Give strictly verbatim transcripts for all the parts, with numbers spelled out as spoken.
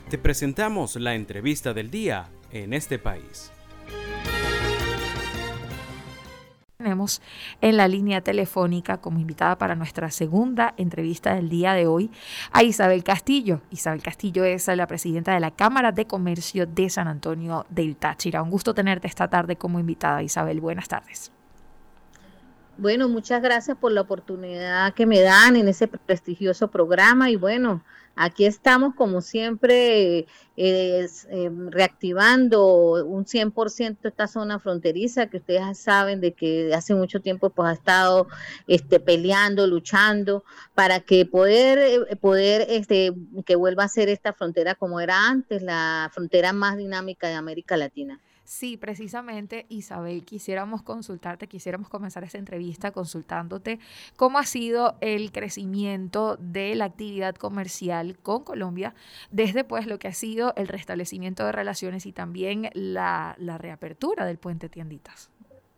Te presentamos la entrevista del día en este país. Tenemos en la línea telefónica como invitada para nuestra segunda entrevista del día de hoy a Isabel Castillo. Isabel Castillo es la presidenta de la Cámara de Comercio de San Antonio del Táchira. Un gusto tenerte esta tarde como invitada, Isabel. Buenas tardes. Bueno, muchas gracias por la oportunidad que me dan en ese prestigioso programa y bueno, aquí estamos como siempre eh, eh, reactivando un cien por ciento esta zona fronteriza que ustedes saben de que hace mucho tiempo pues ha estado este, peleando, luchando para que poder, eh, poder este, que vuelva a ser esta frontera como era antes, la frontera más dinámica de América Latina. Sí, precisamente, Isabel, quisiéramos consultarte, quisiéramos comenzar esta entrevista consultándote cómo ha sido el crecimiento de la actividad comercial con Colombia desde pues lo que ha sido el restablecimiento de relaciones y también la, la reapertura del puente Tienditas.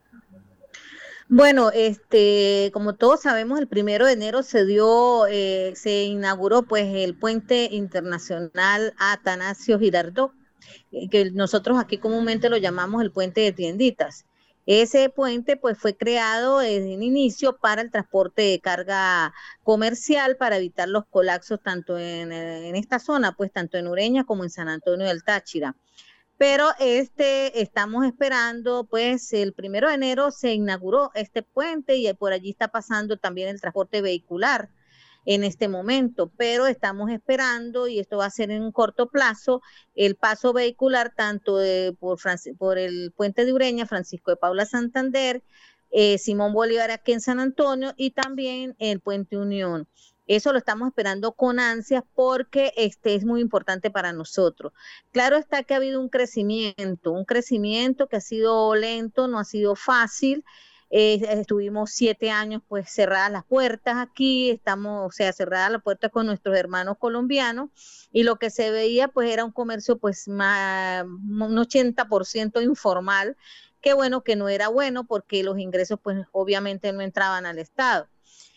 Bueno, este, como todos sabemos, el primero de enero se dio, eh, se inauguró pues el puente internacional Atanasio Girardot, que nosotros aquí comúnmente lo llamamos el puente de Tienditas. Ese puente pues fue creado desde el inicio para el transporte de carga comercial para evitar los colapsos tanto en, en esta zona, pues tanto en Ureña como en San Antonio del Táchira. Pero este estamos esperando, pues el primero de enero se inauguró este puente y por allí está pasando también el transporte vehicular en este momento, pero estamos esperando y esto va a ser en un corto plazo el paso vehicular tanto de, por, Francis, por el puente de Ureña, Francisco de Paula Santander, eh, Simón Bolívar aquí en San Antonio y también el puente Unión. Eso lo estamos esperando con ansias porque este es muy importante para nosotros. Claro está que ha habido un crecimiento, un crecimiento que ha sido lento, no ha sido fácil. Eh, estuvimos siete años pues cerradas las puertas aquí, estamos, o sea, cerradas las puertas con nuestros hermanos colombianos y lo que se veía pues era un comercio pues más, un ochenta por ciento informal, que bueno, que no era bueno porque los ingresos pues obviamente no entraban al Estado.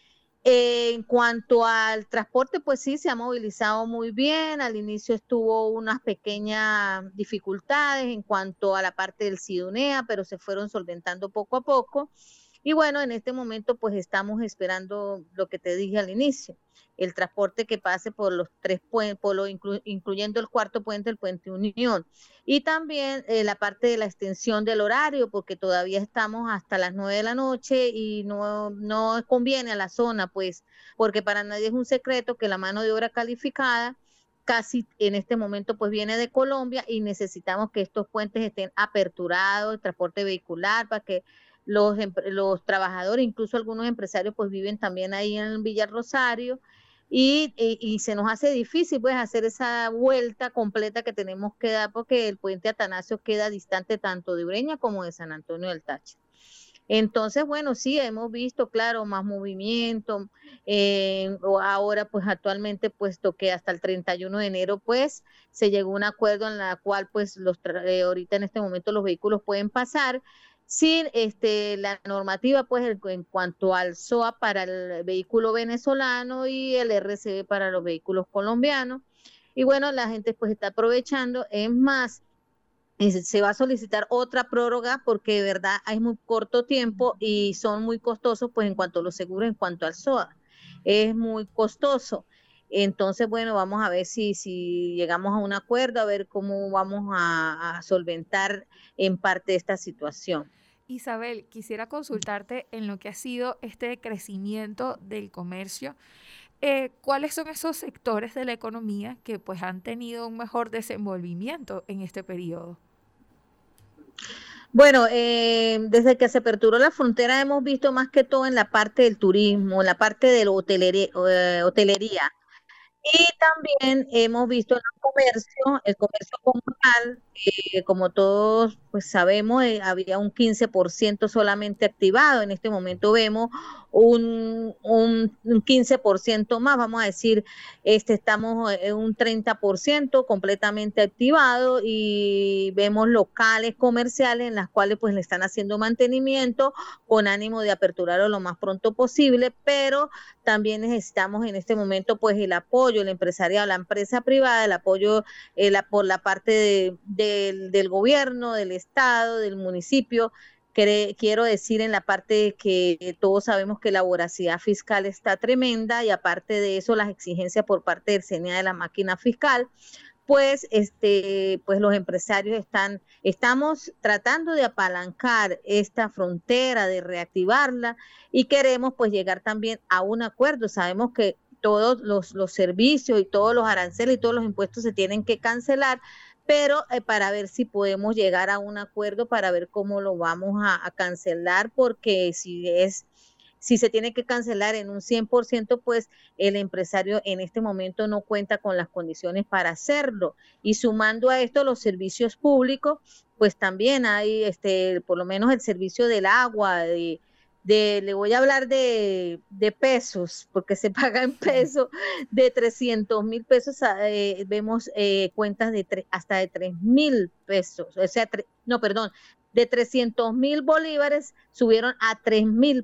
Eh, en cuanto al transporte, pues sí, se ha movilizado muy bien. Al inicio estuvo unas pequeñas dificultades en cuanto a la parte del SIDUNEA, pero se fueron solventando poco a poco. Y bueno, en este momento pues estamos esperando lo que te dije al inicio, el transporte que pase por los tres puentes, por lo inclu incluyendo el cuarto puente, el puente Unión. Y también eh, la parte de la extensión del horario, porque todavía estamos hasta las nueve de la noche y no, no conviene a la zona, pues, porque para nadie es un secreto que la mano de obra calificada casi en este momento pues viene de Colombia y necesitamos que estos puentes estén aperturados, el transporte vehicular, para que los, los trabajadores, incluso algunos empresarios pues viven también ahí en Villa Rosario y, y, y se nos hace difícil pues hacer esa vuelta completa que tenemos que dar porque el puente Atanasio queda distante tanto de Ureña como de San Antonio del Táchira. Entonces, bueno, sí, hemos visto, claro, más movimiento. Eh, ahora, pues actualmente, puesto que hasta el treinta y uno de enero, pues se llegó a un acuerdo en la cual, pues, los eh, ahorita en este momento los vehículos pueden pasar sin este, la normativa, pues, el, en cuanto al S O A para el vehículo venezolano y el R C B para los vehículos colombianos. Y bueno, la gente, pues, está aprovechando. Es más, se va a solicitar otra prórroga porque de verdad hay muy corto tiempo y son muy costosos pues en cuanto a los seguros, en cuanto al S O A, es muy costoso. Entonces, bueno, vamos a ver si, si llegamos a un acuerdo, a ver cómo vamos a, a solventar en parte esta situación. Isabel, quisiera consultarte en lo que ha sido este crecimiento del comercio. Eh, ¿Cuáles son esos sectores de la economía que pues han tenido un mejor desenvolvimiento en este periodo? Bueno, eh, desde que se aperturó la frontera hemos visto más que todo en la parte del turismo, en la parte de la hotelería, eh, hotelería. Y también hemos visto el comercio, el comercio como tal, eh, como todos pues sabemos, eh, había un quince por ciento solamente activado. En este momento vemos un, un, un quince por ciento más, vamos a decir, este estamos en un treinta por ciento completamente activado y vemos locales comerciales en las cuales pues le están haciendo mantenimiento con ánimo de aperturarlo lo más pronto posible, pero también necesitamos en este momento pues el apoyo apoyo, el empresariado, la empresa privada, el apoyo eh, la, por la parte de, de, del gobierno, del Estado, del municipio. Cre- quiero decir en la parte de que todos sabemos que la voracidad fiscal está tremenda y aparte de eso las exigencias por parte del C E N I A de la máquina fiscal, pues este pues los empresarios están estamos tratando de apalancar esta frontera, de reactivarla y queremos pues llegar también a un acuerdo. Sabemos que todos los, los servicios y todos los aranceles y todos los impuestos se tienen que cancelar, pero eh, para ver si podemos llegar a un acuerdo, para ver cómo lo vamos a, a cancelar, porque si es si se tiene que cancelar en un cien por ciento, pues el empresario en este momento no cuenta con las condiciones para hacerlo. Y sumando a esto los servicios públicos, pues también hay, este, por lo menos el servicio del agua, de, de le voy a hablar de, de pesos, porque se paga en pesos, de trescientos mil pesos, eh, vemos eh, cuentas de tre- hasta de tres mil pesos, o sea, tre- no, perdón, de trescientos mil bolívares subieron a tres mil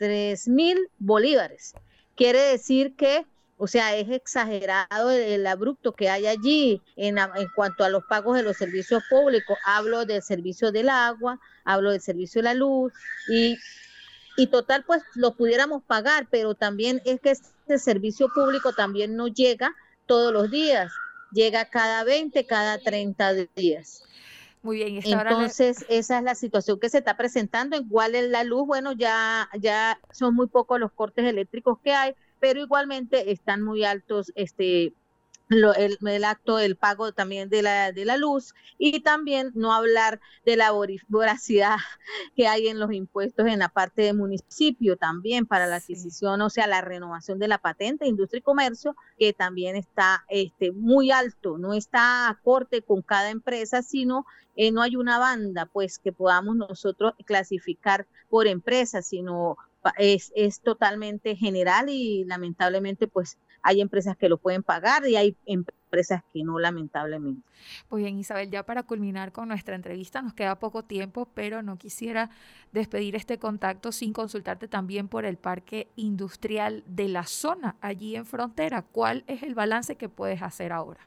bolívares. Quiere decir que, o sea, es exagerado el, el abrupto que hay allí en, en cuanto a los pagos de los servicios públicos. Hablo del servicio del agua, hablo del servicio de la luz y, y total, pues lo pudiéramos pagar, pero también es que este servicio público también no llega todos los días, llega cada veinte, cada treinta días. Muy bien, y esta hora le- Entonces, esa es la situación que se está presentando. Igual en la luz, bueno, ya, ya son muy pocos los cortes eléctricos que hay, pero igualmente están muy altos este lo, el, el acto, el pago también de la, de la luz, y también no hablar de la vori- voracidad que hay en los impuestos en la parte de municipio también para la Sí. adquisición, o sea, la renovación de la patente, industria y comercio, que también está este, muy alto, no está acorde con cada empresa, sino eh, no hay una banda pues que podamos nosotros clasificar por empresa, sino pa- es, es totalmente general y lamentablemente pues hay empresas que lo pueden pagar y hay empresas que no, lamentablemente. Muy bien, Isabel, ya para culminar con nuestra entrevista, nos queda poco tiempo, pero no quisiera despedir este contacto sin consultarte también por el parque industrial de la zona, allí en Frontera. ¿Cuál es el balance que puedes hacer ahora?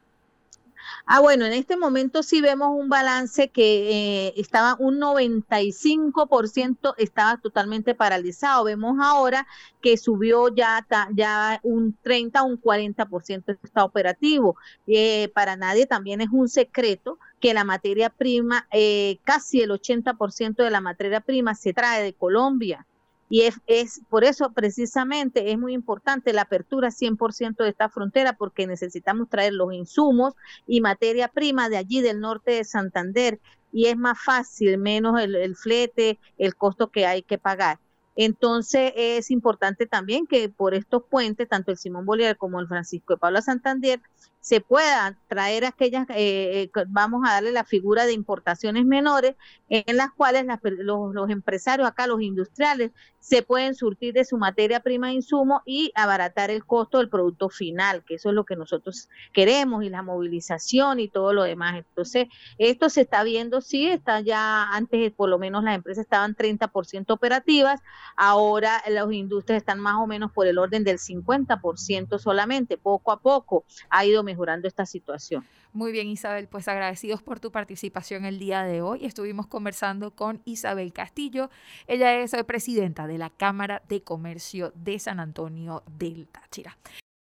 Ah, bueno, en este momento sí vemos un balance que eh, estaba un noventa y cinco por ciento, estaba totalmente paralizado. Vemos ahora que subió ya, ta- ya un treinta, un cuarenta por ciento está operativo. Eh, para nadie también es un secreto que la materia prima, eh, casi el ochenta por ciento de la materia prima se trae de Colombia. Y es, es por eso precisamente es muy importante la apertura cien por ciento de esta frontera, porque necesitamos traer los insumos y materia prima de allí del norte de Santander, y es más fácil, menos el, el flete, el costo que hay que pagar. Entonces es importante también que por estos puentes, tanto el Simón Bolívar como el Francisco de Paula Santander, se puedan traer aquellas, eh, eh, vamos a darle la figura de importaciones menores, en las cuales las, los, los empresarios acá, los industriales, se pueden surtir de su materia prima e insumo y abaratar el costo del producto final, que eso es lo que nosotros queremos, y la movilización y todo lo demás. Entonces, esto se está viendo, sí, está ya, antes por lo menos las empresas estaban treinta por ciento operativas, ahora las industrias están más o menos por el orden del cincuenta por ciento solamente, poco a poco ha ido mejorando esta situación. Muy bien, Isabel, pues agradecidos por tu participación el día de hoy. Estuvimos conversando con Isabel Castillo. Ella es eh, presidenta de la Cámara de Comercio de San Antonio del Táchira.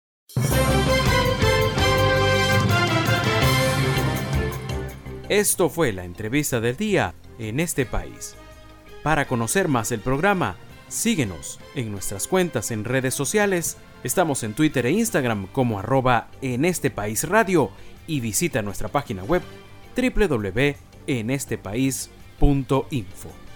Esto fue la entrevista del día en este país. Para conocer más el programa, síguenos en nuestras cuentas en redes sociales. Estamos en Twitter e Instagram como arroba en este país radio y visita nuestra página web doble u doble u doble u punto en este país punto info.